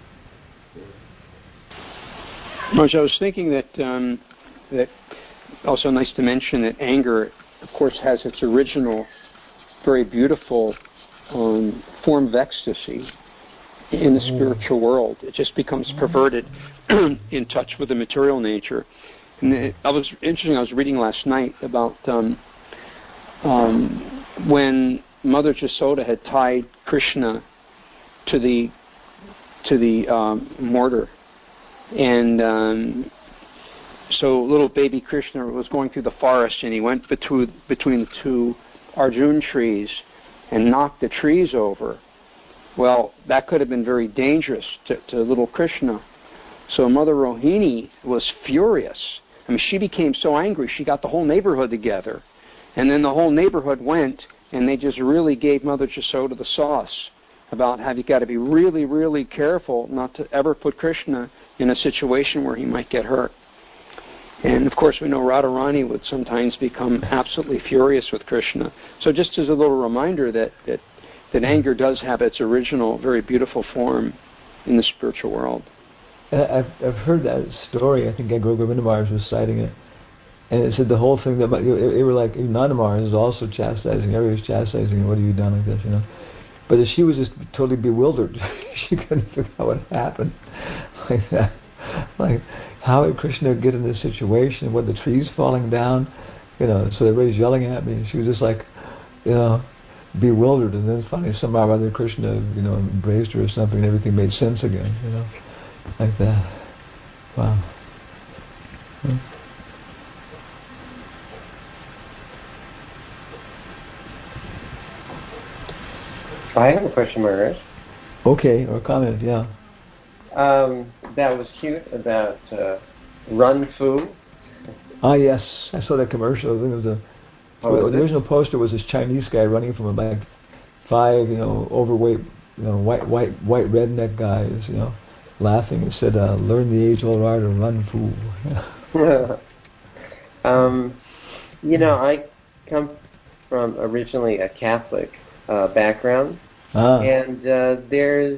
Raj, I was thinking that um, that also nice to mention that anger, of course, has its original, very beautiful um, form of ecstasy in the spiritual world. It just becomes perverted, in touch with the material nature. And it, I was interesting. I was reading last night about um, um, when Mother Jasoda had tied Krishna to the to the um, mortar, and um, so little baby Krishna was going through the forest, and he went between between the two Arjun trees and knocked the trees over. Well, that could have been very dangerous to, to little Krishna. So Mother Rohini was furious. I mean, she became so angry, she got the whole neighborhood together. And then the whole neighborhood went, and they just really gave Mother Jasoda the sauce about how you got to be really, really careful not to ever put Krishna in a situation where he might get hurt. And, of course, we know Radharani would sometimes become absolutely furious with Krishna. So just as a little reminder that, that, that anger does have its original, very beautiful form in the spiritual world. And I've I've heard that story. I think Guru Govinda Maharaj was citing it, and it said the whole thing that they were like, Nanda Maharaj is also chastising. Everybody was chastising. What have you done like this? You know, but she was just totally bewildered. She couldn't figure out what happened. Like that, like how did Krishna get in this situation? What, the trees falling down? You know, so everybody's yelling at me. She was just like, you know, bewildered. And then finally somehow or other Krishna, you know, embraced her or something, and everything made sense again. You know. Like that. Wow. Hmm. I have a question, Maharaj. Okay, or comment, yeah. Um, that was cute about uh, Run Fu. Ah, yes, I saw that commercial. I think it was a. Oh, the original poster was this Chinese guy running from a like five, you know, overweight, you know, white, white, white redneck guys, you know, laughing. It said, uh, "Learn the age-old art of run, fool." um, you know, I come from originally a Catholic uh, background, ah. and uh, there's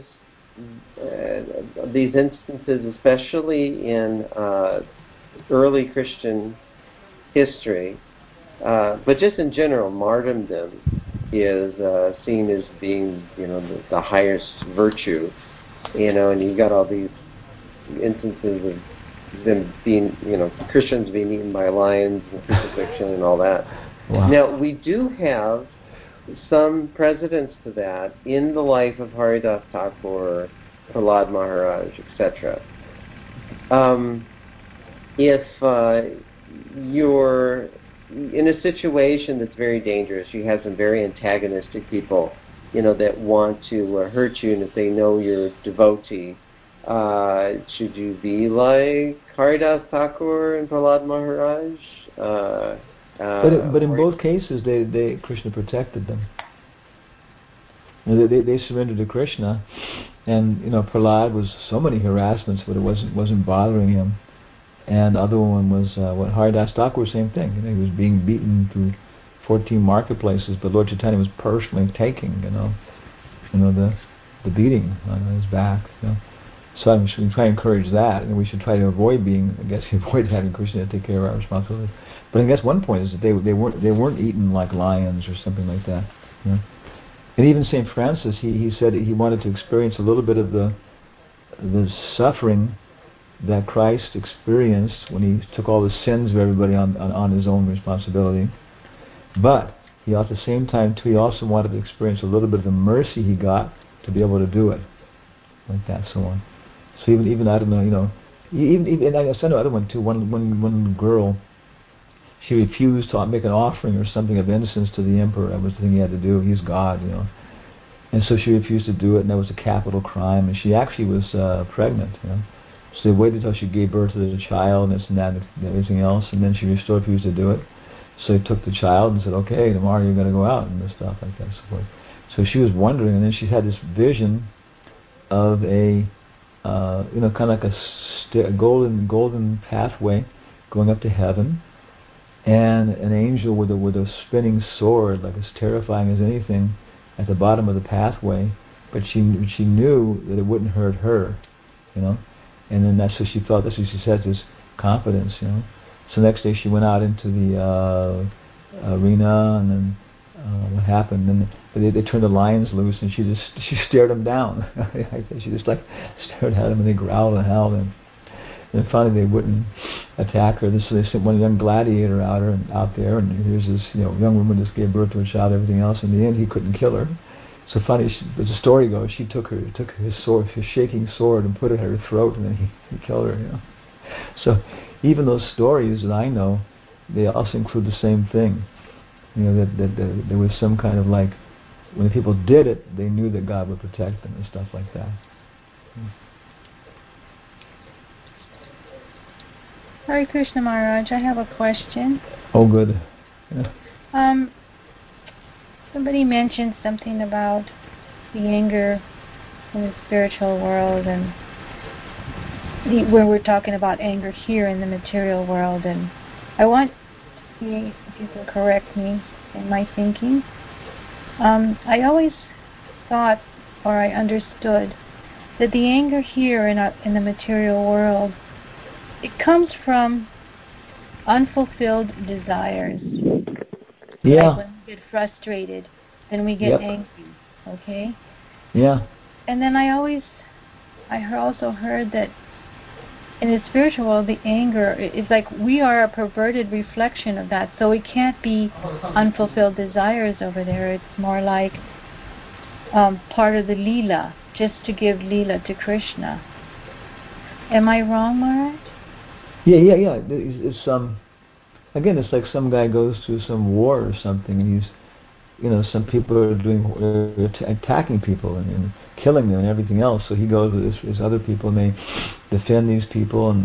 uh, these instances, especially in uh, early Christian history, uh, but just in general, martyrdom is uh, seen as being, you know, the, the highest virtue, you know, and you've got all these instances of them being, you know, Christians being eaten by lions and crucifixion and all that. Wow. Now, we do have some precedents to that in the life of Haridas Thakur, Prahlad Maharaj, et cetera. Um, if uh, you're in a situation that's very dangerous, you have some very antagonistic people, you know, that want to uh, hurt you, and if they know you're a devotee, uh, should you be like Haridas Thakur and Prahlad Maharaj? Uh, uh, but it, but in both cases, they, they Krishna protected them. You know, they, they surrendered to Krishna, and you know Prahlad was so many harassments, but it wasn't wasn't bothering him. And the other one was uh, what Haridas Thakur, same thing. You know, he was being beaten through fourteen marketplaces, but Lord Chaitanya was personally taking, you know, you know the the beating on his back. You know. So I mean, we try to encourage that, and we should try to avoid being, I guess, avoid having Krishna take care of our responsibilities. But I guess one point is that they they weren't they weren't eaten like lions or something like that. You know? And even Saint Francis, he he said he wanted to experience a little bit of the the suffering that Christ experienced when he took all the sins of everybody on, on, on his own responsibility. But he at the same time too, he also wanted to experience a little bit of the mercy he got to be able to do it, like that, so on. So even even I don't know, you know, even even and I saw another one too. One one one girl, she refused to make an offering or something of incense to the emperor. That was the thing he had to do. He's God, you know. And so she refused to do it, and that was a capital crime. And she actually was uh, pregnant, you know. So they waited until she gave birth to the child and this and that and everything else, and then she still refused to do it. So they took the child and said, okay, tomorrow you're going to go out and this stuff like that. So forth. So she was wondering, and then she had this vision of a, uh, you know, kind of like a, st- a golden golden pathway going up to heaven, and an angel with a with a spinning sword, like as terrifying as anything, at the bottom of the pathway. But she she knew that it wouldn't hurt her, you know. And then that's what she felt. That's what she said, this confidence, you know. So the next day she went out into the uh, arena, and then uh, what happened? And they, they turned the lions loose, and she just she stared them down. She just like stared at them, and they growled and howled. And then finally they wouldn't attack her. So they sent one young gladiator out her and out there, and here's this you know young woman just gave birth to a child, everything else. In the end, he couldn't kill her. So funny, she, as the story goes, she took her took his sword, his shaking sword, and put it at her throat, and then he, he killed her. You know. So even those stories that I know, they also include the same thing. You know that, that, that there was some kind of like when the people did it, they knew that God would protect them and stuff like that. Hare Krishna Maharaj, I have a question. Oh, good. Yeah. Um. Somebody mentioned something about the anger in the spiritual world, and the, where we're talking about anger here in the material world. And I want to see if you can correct me in my thinking. Um, I always thought, or I understood, that the anger here in, a, in the material world, it comes from unfulfilled desires. Yeah. Like when we get frustrated, then we get yep. angry, okay? Yeah. And then I always, I also heard that in the spiritual world, the anger is like we are a perverted reflection of that, so it can't be unfulfilled desires over there. It's more like um, part of the Leela, just to give Leela to Krishna. Am I wrong, Maharaj? Yeah, yeah, yeah. It's, it's um. Again, it's like some guy goes to some war or something, and he's, you know, some people are doing uh, attacking people and, and killing them and everything else. So he goes with his, his other people, and they defend these people, and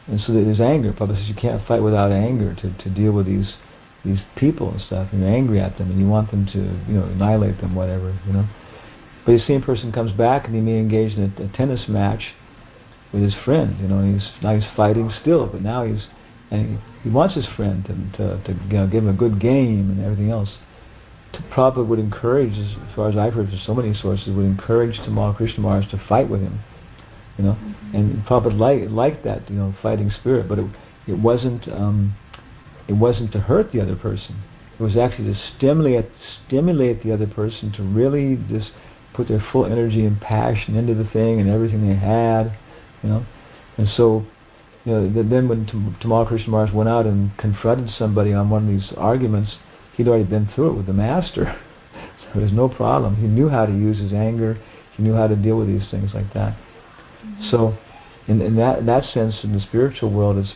and so there's anger. Prabhupada says you can't fight without anger to, to deal with these these people and stuff. And you're angry at them and you want them to, you know, annihilate them, whatever, you know. But the same person comes back and he may engage in a, a tennis match with his friend, you know. And he's now he's fighting still, but now he's and he, he wants his friend to to, to you know, give him a good game and everything else. Prabhupada would encourage, as far as I've heard from so many sources, would encourage Tamal Krishna Maharaj to fight with him, you know. Mm-hmm. And Prabhupada liked liked that, you know, fighting spirit, but it it wasn't um, it wasn't to hurt the other person. It was actually to stimulate stimulate the other person to really just put their full energy and passion into the thing and everything they had, you know. And so, you know, then when Tamal Krishna Maharaj went out and confronted somebody on one of these arguments, he'd already been through it with the master. So there was no problem. He knew how to use his anger. He knew how to deal with these things like that. Mm-hmm. So, in, in that in that sense, in the spiritual world, it's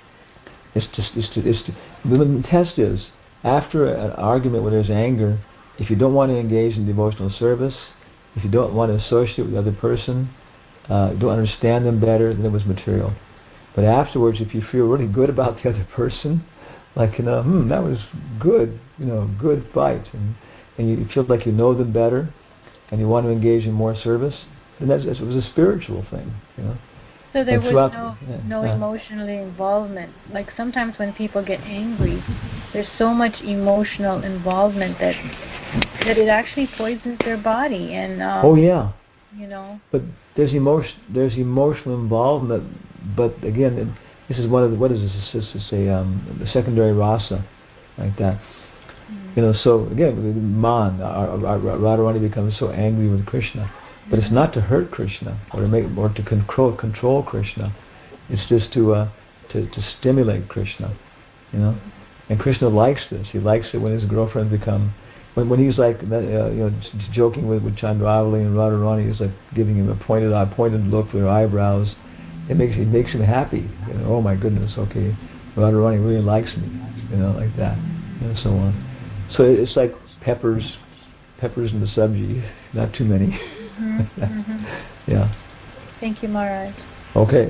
it's just it's to, it's to, the test is after an argument where there's anger, if you don't want to engage in devotional service, if you don't want to associate with the other person, uh, don't understand them better, then it was material. But afterwards, if you feel really good about the other person, like, you know, hmm, that was good, you know, good fight, and and you feel like you know them better, and you want to engage in more service, then that's, it was a spiritual thing, you know. So there and was no yeah, no uh, emotional involvement. Like sometimes when people get angry, there's so much emotional involvement that that it actually poisons their body. And um, oh yeah, you know. But there's emotion, there's emotional involvement, but again, it, this is one of the, what is this? This is a um, the secondary rasa, like that. Mm-hmm. You know, so again, man, our, our, our Radharani becomes so angry with Krishna, but it's not to hurt Krishna or to make or to control control Krishna. It's just to uh, to to stimulate Krishna, you know. And Krishna likes this. He likes it when his girlfriend become when when he's like uh, you know joking with with Chandravali and Radharani. He's like giving him a pointed eye, pointed look with her eyebrows. It makes it makes him happy. You know, oh my goodness, okay, Radharani really likes me. You know, like that, and so on. So it's like peppers, peppers in the sabji, not too many. Mm-hmm, mm-hmm. Yeah. Thank you, Maharaj. Okay.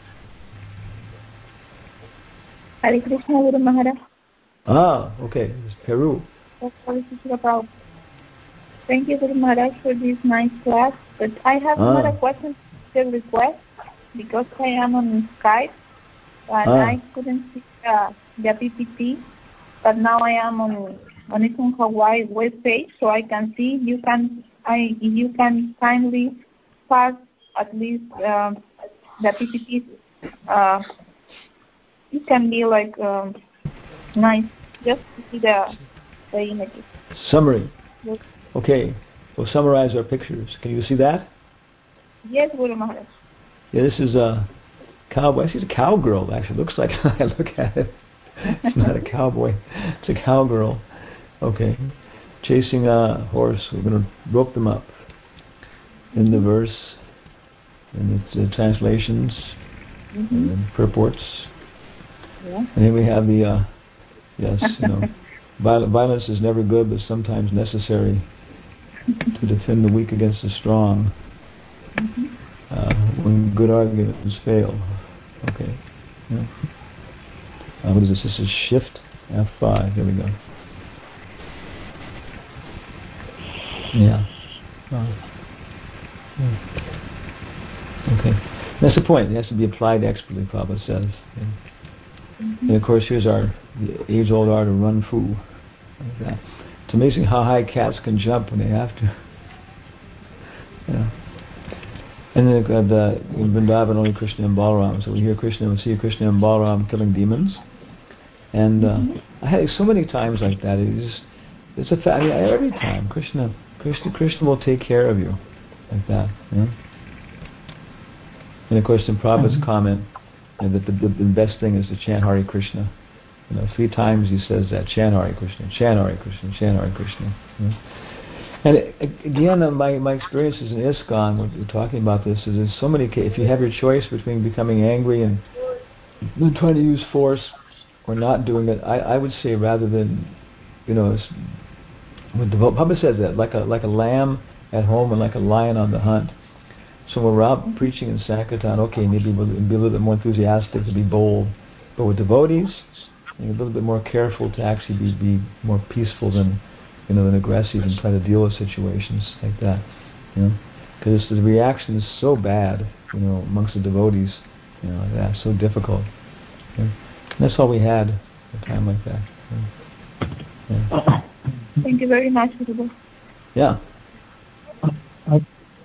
Hare Krishna, Guru Maharaj. Ah, okay. It's Peru. Thank you, Guru Maharaj, for this nice class. But I have ah. another question to request because I am on Skype and ah. I couldn't see uh, the P P T. But now I am on on Icon Hawaii web page, so I can see. You can I you can kindly pass at least uh, the P P T. Uh, it can be like um, nice just to see the the images. Summary. Yes. Okay, we'll summarize our pictures. Can you see that? Yes, Guru Maharaj. Yeah, this is a cowboy. She's a cowgirl. Actually, looks like I look at it. It's not a cowboy. It's a cowgirl. Okay. Chasing a horse. We're going to rope them up. In the verse, and its uh, translations, mm-hmm. and then purports. Yeah. And then we have the, uh, yes, you know, violence is never good, but sometimes necessary to defend the weak against the strong. Mm-hmm. Uh, when good arguments fail. Okay. Yeah. Uh, what is this? This is shift F five. There we go. Yeah. Uh, yeah. Okay. That's the point. It has to be applied expertly, Prabhupada says. Yeah. Mm-hmm. And of course, here's our age-old art of run fu. Like that. It's amazing how high cats can jump when they have to. Yeah. And then uh, the, in Vrindavan, only Krishna and Balaram. So we hear Krishna, we see Krishna and Balaram killing demons. And uh, mm-hmm. I had it so many times like that. It just, it's a fact. I mean, every time Krishna, Krishna, Krishna will take care of you, like that. Yeah? And of course, in Prabhupada's mm-hmm. comment, you know, that the, the, the best thing is to chant Hare Krishna. You know, three times he says that: chant Hare Krishna, chant Hare Krishna, chant Hare Krishna. Yeah? And it, again, uh, my my experiences in ISKCON, when we're talking about this, is there's so many cases. If you have your choice between becoming angry and trying to use force or not doing it, I, I would say rather than, you know, when the Prabhupada says that, like a like a lamb at home and like a lion on the hunt. So when we're out preaching in Sankirtan, okay, maybe we'll be a little bit more enthusiastic to be bold. But with devotees, you're a little bit more careful to actually be, be more peaceful than, you know, than aggressive and try to deal with situations like that. You know, because the reaction is so bad, you know, amongst the devotees. You know, that's so difficult. You know? And that's all we had at a time like that. Yeah. Yeah. Thank you very much, Guru. Yeah. Uh,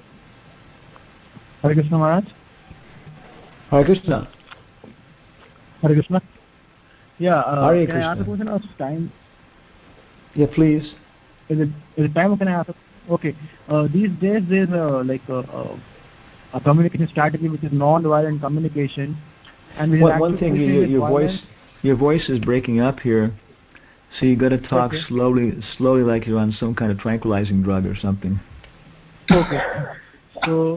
Hare Krishna Maharaj. Hare Krishna. Hare Krishna. Yeah. Uh, Hare can Krishna. I ask a question of time? Yeah, please. Is it is it time or can I ask? Okay. Uh, these days there's uh, like a, a, a communication strategy which is non-violent communication, and which is One, one actually thing, pushing your, with your violence. voice, your voice is breaking up here, so you got to talk Okay. slowly, slowly, like you're on some kind of tranquilizing drug or something. Okay. So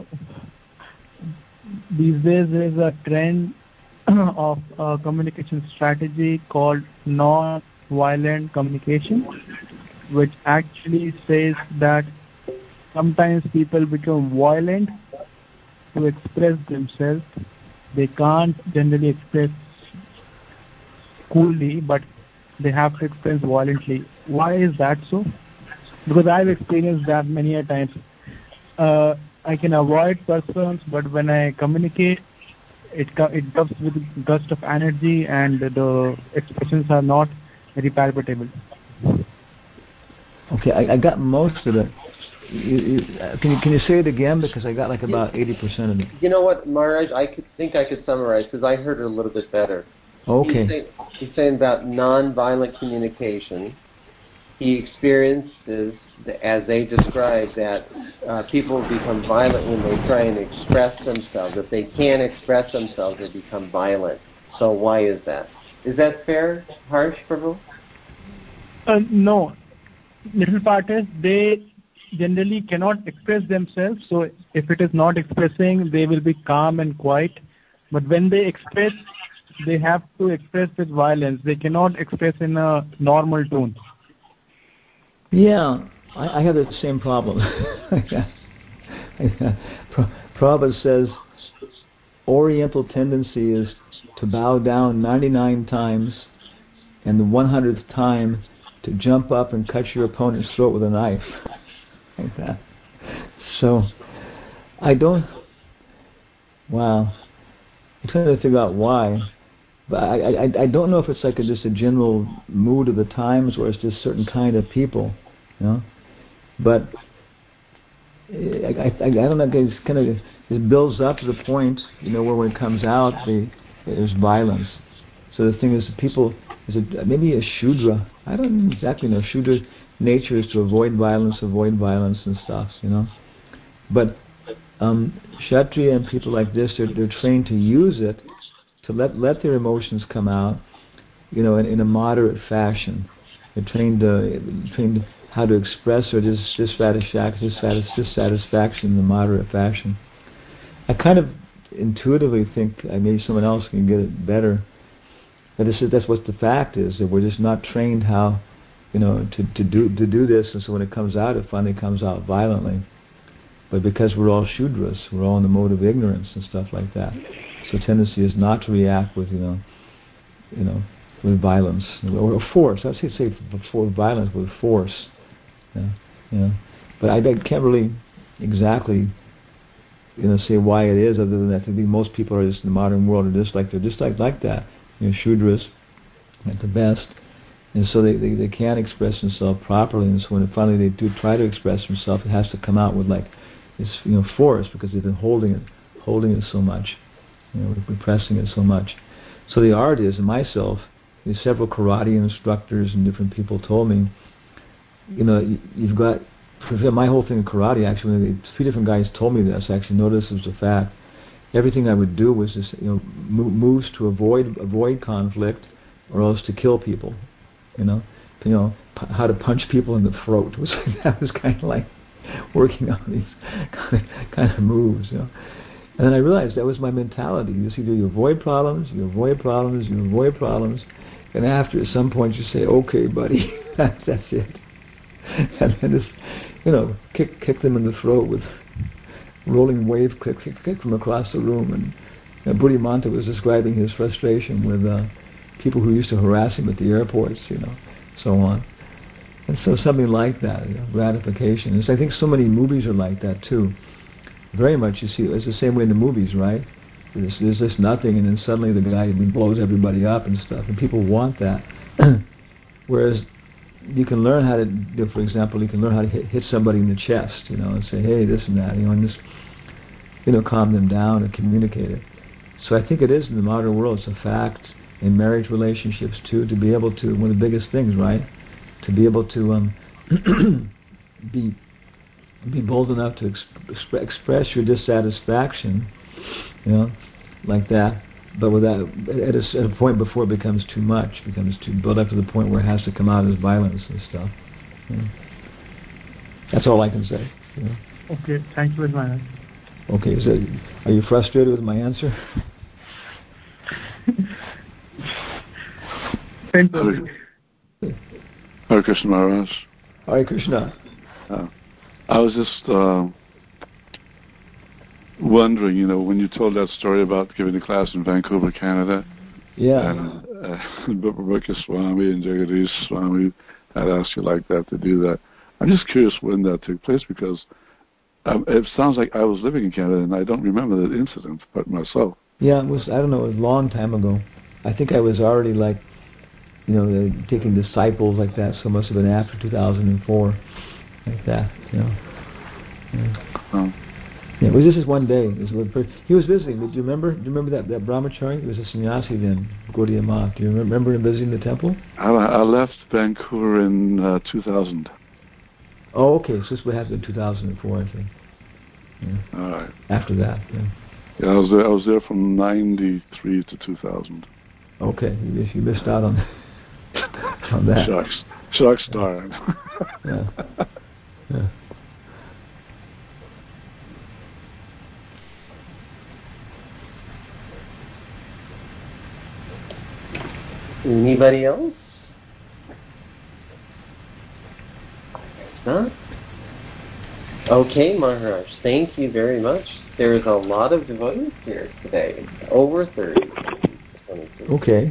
these days there is a trend of uh, communication strategy called non-violent communication, which actually says that sometimes people become violent to express themselves. They can't generally express coolly, but they have to express violently. Why is that so? Because I've experienced that many a times. Uh, I can avoid persons, but when I communicate, it co- it comes with a gust of energy, and the expressions are not very palpable. Okay, I, I got most of it. You, you, uh, can you can you say it again, because I got like about eighty percent of it. You know what, Maharaj? I could think I could summarize because I heard it a little bit better. Okay. He's saying, he's saying about non-violent communication. He experiences, as they describe, that uh, people become violent when they try and express themselves. If they can't express themselves, they become violent. So why is that? Is that fair, Harsh Prabhu? Uh, no. Little part is they generally cannot express themselves, so if it is not expressing, they will be calm and quiet. But when they express, they have to express with violence. They cannot express in a normal tone. Yeah, I, I have the same problem. Prabhupada says Oriental tendency is to bow down ninety-nine times, and the one hundredth time to jump up and cut your opponent's throat with a knife. Like that. So, I don't... Wow. I'm trying to figure out why. But I, I, I don't know if it's like a, just a general mood of the times, or it's just certain kind of people, you know. But I, I, I don't know. It's kind of it builds up to the point, you know, where when it comes out, they, there's violence. So the thing is, people is it maybe a Shudra. I don't exactly know. Shudra nature is to avoid violence, avoid violence and stuff, you know. But um, Kshatriya and people like this, they're, they're trained to use it. To let let their emotions come out, you know, in, in a moderate fashion. They're trained to trained how to express their dis, dissatisfaction, dissatisfaction in a moderate fashion. I kind of intuitively think uh, maybe someone else can get it better, but it's, that's what the fact is, that we're just not trained how, you know, to, to do to do this, and so when it comes out, it finally comes out violently. But because we're all Shudras, we're all in the mode of ignorance and stuff like that. So tendency is not to react with, you know, you know, with violence or force. I would say say for violence with force. Yeah, you know. But I, I can't really exactly, you know, say why it is. Other than that, I think most people are just in the modern world are just like they're just like like that. You know, Shudras at the best, and so they, they they can't express themselves properly. And so when finally they do try to express themselves, it has to come out with like this, you know, force, because they've been holding it, holding it so much. You know, repressing it so much. So the art is, and myself, there's several karate instructors and different people told me, you know, you've got, my whole thing in karate, actually, three different guys told me this, I actually noticed this was a fact. Everything I would do was just, you know, moves to avoid avoid conflict, or else to kill people. You know, you know, p- how to punch people in the throat was that was kind of like working on these kind of, kind of moves, you know. And then I realized that was my mentality. You see, you avoid problems, you avoid problems, you avoid problems, and after, at some point, you say, "Okay, buddy, that's, that's it," and then just, you know, kick kick them in the throat with rolling wave click, click, click from across the room. And uh, Buddhimanta was describing his frustration with uh, people who used to harass him at the airports, you know, so on. And so something like that, you know, gratification. And so I think so many movies are like that too. Very much, you see, it's the same way in the movies, right? There's, there's just nothing, and then suddenly the guy blows everybody up and stuff, and people want that. Whereas you can learn how to, you know, for example, you can learn how to hit, hit somebody in the chest, you know, and say, hey, this and that, you know, and just, you know, calm them down and communicate it. So I think it is in the modern world. It's a fact in marriage relationships too, to be able to, one of the biggest things, right? To be able to um, be be bold enough to exp- express your dissatisfaction, you know, like that, but without at a, at a point before it becomes too much, becomes too built up to the point where it has to come out as violence and stuff. You know. That's all I can say. You know. Okay, thank you very much. Okay, is it, are you frustrated with my answer? Hare, Hare Krishna Maharaj. Hare Krishna. Uh, I was just uh, wondering, you know, when you told that story about giving a class in Vancouver, Canada, yeah, and uh, Rebecca Swami and Jagadish Swami had asked you like that to do that. I'm just curious when that took place, because um, it sounds like I was living in Canada and I don't remember that incident, but myself. Yeah, it was, I don't know, it was a long time ago. I think I was already like, you know, uh, taking disciples like that, so it must have been after two thousand four, like that, you know. Yeah. Oh. Yeah, it was just one day. It was, he was visiting. Do you remember? Do you remember that, that brahmachari? He was a sannyasi then, Gaudiya Math. Do you remember him visiting the temple? I, I left Vancouver in uh, two thousand. Oh, okay. So this would have been two thousand four, I think. Yeah. All right. After that, yeah. Yeah, I was there. I was there from ninety-three to two thousand. Okay, you, you missed out on on that. Shucks, shucks, darn. Yeah. Yeah. Anybody else? Huh? Okay, Maharaj, thank you very much. There's a lot of devotees here today, over thirty. Okay.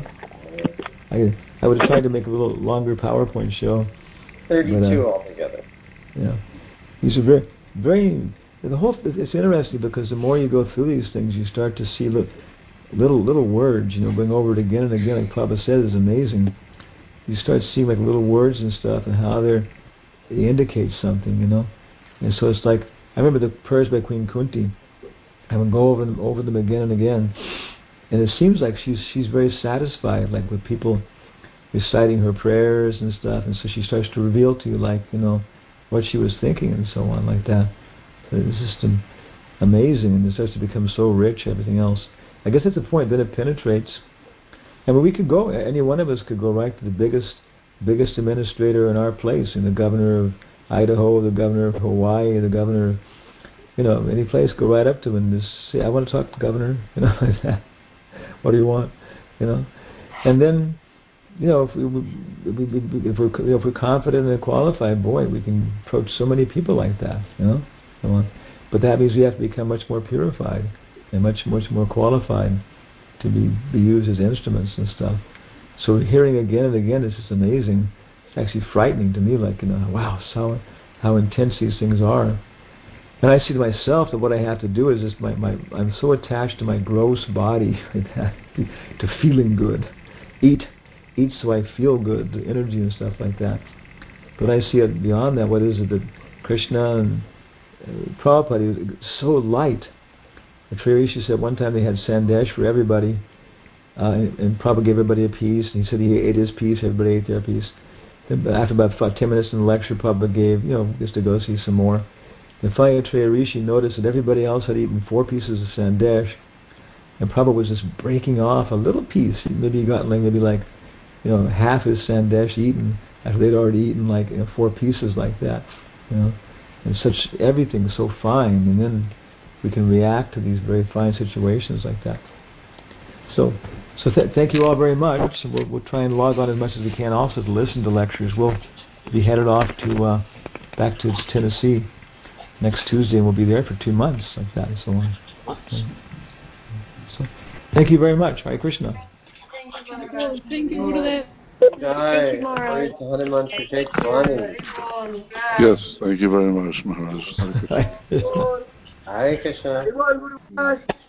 I I would have tried to make a little longer PowerPoint show. thirty-two but, uh, altogether. Yeah. These are very, very, the whole, it's interesting because the more you go through these things, you start to see little, little, little words, you know, going over it again and again, like Prabhupada said, is amazing. You start seeing like little words and stuff and how they're, they indicate something, you know. And so it's like, I remember the prayers by Queen Kunti. I would go over them, over them again and again. And it seems like she's she's very satisfied, like with people reciting her prayers and stuff. And so she starts to reveal to you, like, you know, what she was thinking and so on, like that. So it's just um, amazing, and it starts to become so rich, everything else. I guess that's the point, then it penetrates. And when we could go, any one of us could go right to the biggest biggest administrator in our place, and the governor of Idaho, the governor of Hawaii, the governor of, you know, any place, go right up to him and just say, I want to talk to the governor, you know, like that. What do you want, you know? And then, you know, if, we, if, we're, you know, if we're confident and qualified, boy, we can approach so many people like that, you know? So on. But that means we have to become much more purified and much, much more qualified to be, be used as instruments and stuff. So hearing again and again is just amazing. It's actually frightening to me, like, you know, wow, so how intense these things are. And I see to myself that what I have to do is just my, my I'm so attached to my gross body, like that, to, to feeling good. Eat, eat so I feel good, the energy and stuff like that. But I see it beyond that. What is it that Krishna and uh, Prabhupada, he was so light. The Triya said one time they had sandesh for everybody, uh, and, and Prabhupada gave everybody a piece, and he said he ate his piece, everybody ate their piece. Then after about five, ten minutes in the lecture, Prabhupada gave, you know, just to go see some more. The finally Triya Rishi noticed that everybody else had eaten four pieces of sandesh, and Prabhupada was just breaking off a little piece. Maybe he got like maybe like, you know, half his sandesh eaten after they'd already eaten like, you know, four pieces like that, you know, and such everything so fine, and then we can react to these very fine situations like that. So, so th- thank you all very much. We'll, we'll try and log on as much as we can also to listen to lectures. We'll be headed off to uh, back to Tennessee. next Tuesday, and we'll be there for two months like that. So, okay. so thank you very much. Hare Krishna. Thank you. Thank you, Gurudev. Jai. Hare Hanuman Sujay Swami. Yes, thank you very much, Maharaj. Hare Krishna. Hare Krishna.